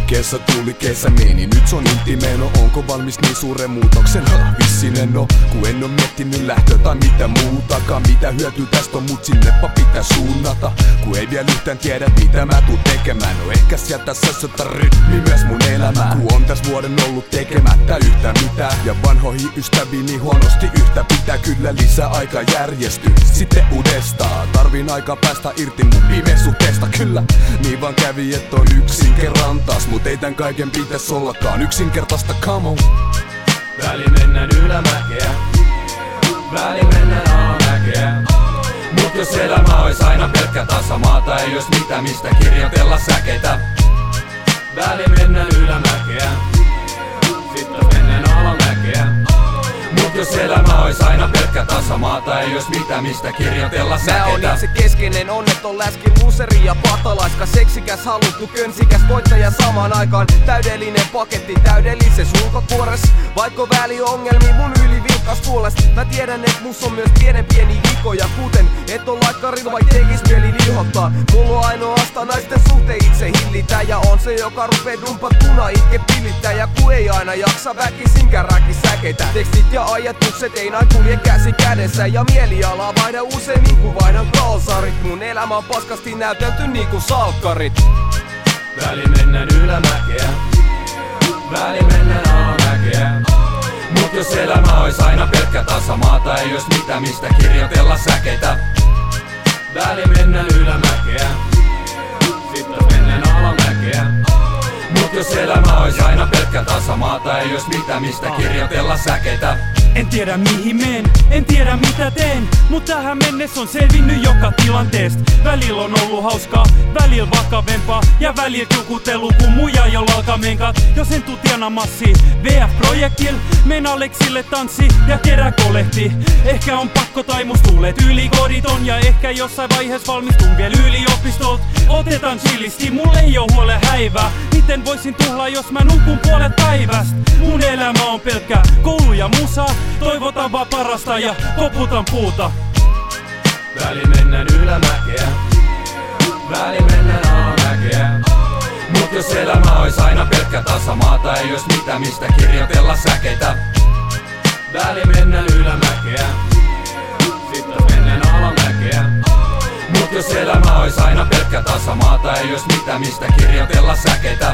Kesä tuli, kesä meni, nyt se on intimeno. Onko valmis niin suuren muutoksen? Vissin en oo, kun en oo miettinyt lähtöä tai mitä muutakaan. Mitä hyötyä tästä on, mut sinnepä pitää suunnata. Kun ei vielä yhtään tiedä mitä mä tuun tekemään. No ehkä sieltä sössötä rytmi myös mun elämään. Kun on täs vuoden ollut tekemättä yhtään mitään. Ja vanhoihin ystäviini huonosti yhtä pitää. Kyllä lisää aika järjestyy sitten uudestaan. Tarvin aikaa päästä irti mun viime suhteesta. Kyllä, niin vaan kävi et on yksin kerran taas. Mut ei tän kaiken pitäis ollakaan yksinkertaista, come on. Väliin mennään ylämäkeä, väliin mennään alamäkeä. Mut jos elämä ois aina pelkkä tasamaata, ei ois mitään mistä kirjoitella säkeitä. Väliin mennään ylämäkeä, sitten mennään alamäkeä. Mut jos elämä ois aina pelkkä tasamaata, ei ois mitään mistä kirjoitella säkeitä. Mä oon itse keskeinen, onneton läski, luseri ja patalaiska. Seksikäs, haluttu, könsikäs, voittaja samaan aikaan. Täydellinen paketti, täydellisessä ulkokuores. Vaikka väliongelmia mun yli vilkkas puolesta. Mä tiedän et mus on myös pieni vikoja. Kuten et on laikkarilla vaik tekis mieli lihottaa. Mulla on ainoastaan naisten suhteen itse hillitä. Ja on se joka rupee dumpattuna itke pilittää. Ja ku ei aina jaksa väkisinkään säkeitä. Tekstit ja ajatukset ei näin kulje käsi kädessä. Ja mielialaa vaihda usein niinku vaihdan kalsarit. Mun elämä on paskasti näytelty niinku salkkarit. Väliin mennään ylämäkeä, väliin mennään alamäkeä. Mut jos elämä ois aina pelkkä tasamaata, ei ois mitään mistä kirjoitella säkeitä. Väliin mennään ylämäkeä, sitten mennään alamäkeä. Mut jos elämä ois aina pelkkä tasamaata, ei ois mitään mistä kirjoitella säkeitä. En tiedä mihin meen, en tiedä mitä teen, mut tähän mennessä on selvinnyt joka tilanteesta. Välillä on ollut hauskaa, välillä vakavempaa ja välillä kukutelu kun muja jo lalkamenkat. Jos en tuu tienamassi VF-projektil, men Aleksille tanssi ja kerää kolehti. Ehkä on pakko tai must tuulet ylikodit on ja ehkä jossain vaiheessa valmistun vielä yliopistolt. Otetaan chillisti, mulle ei oo huole häivää. Miten voisin tuhlaa jos mä nukun puolet päivästä? Mun elämä on pelkkä koulu ja musa. Toivotan vaan parasta ja koputan puuta. Väliin mennään ylämäkeä, väliin mennään alamäkeä. Mut jos elämä ois aina pelkkä tasamaata, ei ois mitään mistä kirjoitella säkeitä. Väliin mennään ylämäkeä, sitten mennään alamäkeä. Mut jos elämä ois aina pelkkä tasamaata, ei ois mitään mistä kirjoitella säkeitä.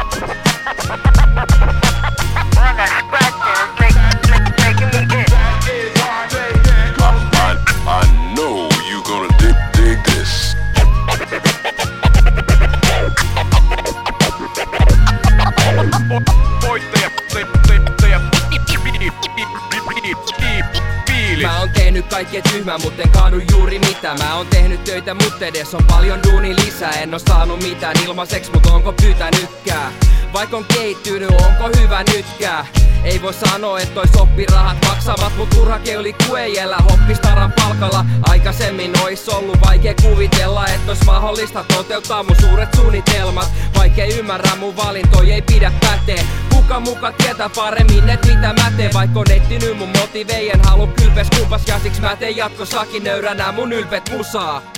Mä oon tehnyt kaikkea tyhmää, mut en kaadu juuri mitään. Mä oon tehnyt töitä, mut edes on paljon duuni lisää. En oo saanut mitään ilmaiseksi, mut onko pyytänytkään? Vaik on kehittynyt, onko hyvä nytkään? Ei voi sanoa, että ois oppirahat maksavat, mut turhake oli kuejellä hoppistaran palkalla. Aikaisemmin ois ollut vaikea kuvitella, että ois mahdollista toteuttaa mun suuret suunnitelmat. Vaikea ymmärrä mun valintoja ei pidä pätee. Kuka muka tietää paremmin, et mitä mä teen. Vaikka on etsinyt mun motiveien halu kylpes kumpas ja siksi mä teen jatkossakin nöyränä mun ylpet musaa.